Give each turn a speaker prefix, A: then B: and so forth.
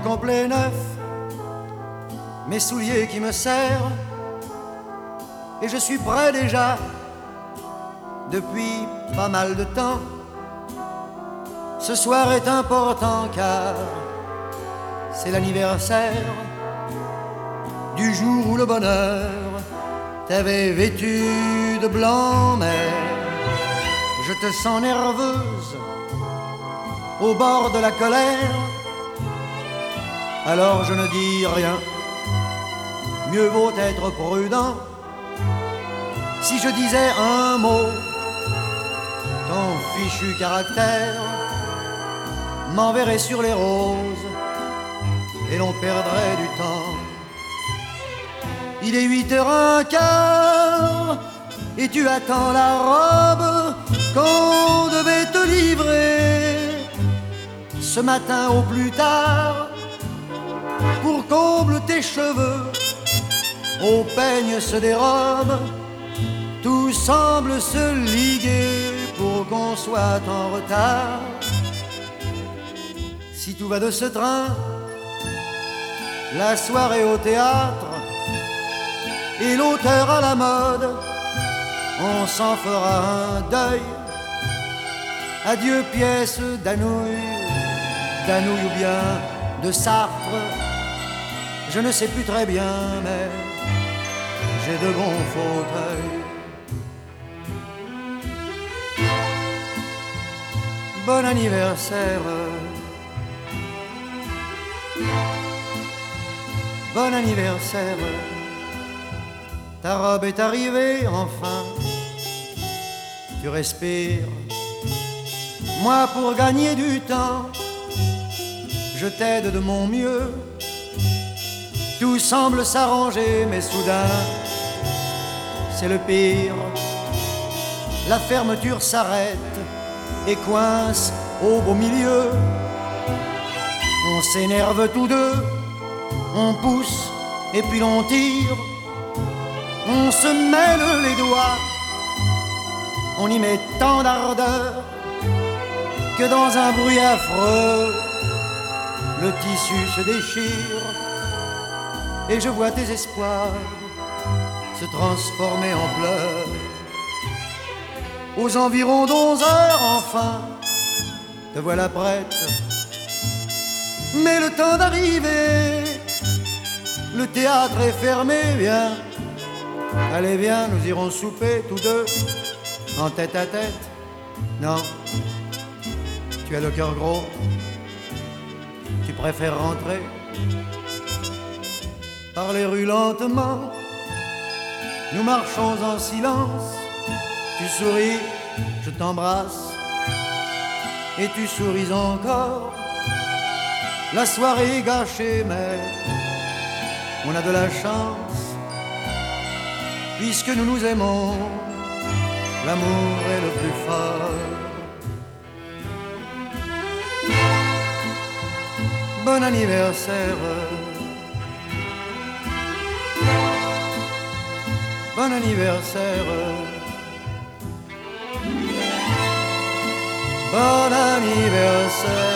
A: complet neuf, mes souliers qui me serrent, et je suis prêt déjà depuis pas mal de temps. Ce soir est important car c'est l'anniversaire du jour où le bonheur t'avait vêtu de blanc, mais je te sens nerveuse au bord de la colère. Alors je ne dis rien, mieux vaut être prudent. Si je disais un mot, ton fichu caractère m'enverrait sur les roses et l'on perdrait du temps. Il est 8h15 et tu attends la robe qu'on devait te livrer ce matin au plus tard. Pour comble tes cheveux, au peigne se dérobe, tout semble se liguer pour qu'on soit en retard. Si tout va de ce train, la soirée au théâtre et l'auteur à la mode, on s'en fera un deuil. Adieu pièce d'Anouilh ou bien de Sartre, je ne sais plus très bien, mais j'ai de bons fauteuils. Bon anniversaire, bon anniversaire. Ta robe est arrivée enfin, tu respires. Moi pour gagner du temps, je t'aide de mon mieux. Tout semble s'arranger, mais soudain, c'est le pire. La fermeture s'arrête et coince au beau milieu. On s'énerve tous deux, on pousse et puis l'on tire. On se mêle les doigts, on y met tant d'ardeur que dans un bruit affreux, le tissu se déchire. Et je vois tes espoirs se transformer en pleurs. Aux environs d'11h, enfin, te voilà prête. Mais le temps d'arriver, le théâtre est fermé, viens. Allez viens, nous irons souper tous deux, en tête à tête. Non, tu as le cœur gros, tu préfères rentrer. Par les rues lentement, nous marchons en silence. Tu souris, je t'embrasse, et tu souris encore. La soirée est gâchée, mais on a de la chance, puisque nous nous aimons, l'amour est le plus fort. Bon anniversaire, bon anniversaire, bon anniversaire.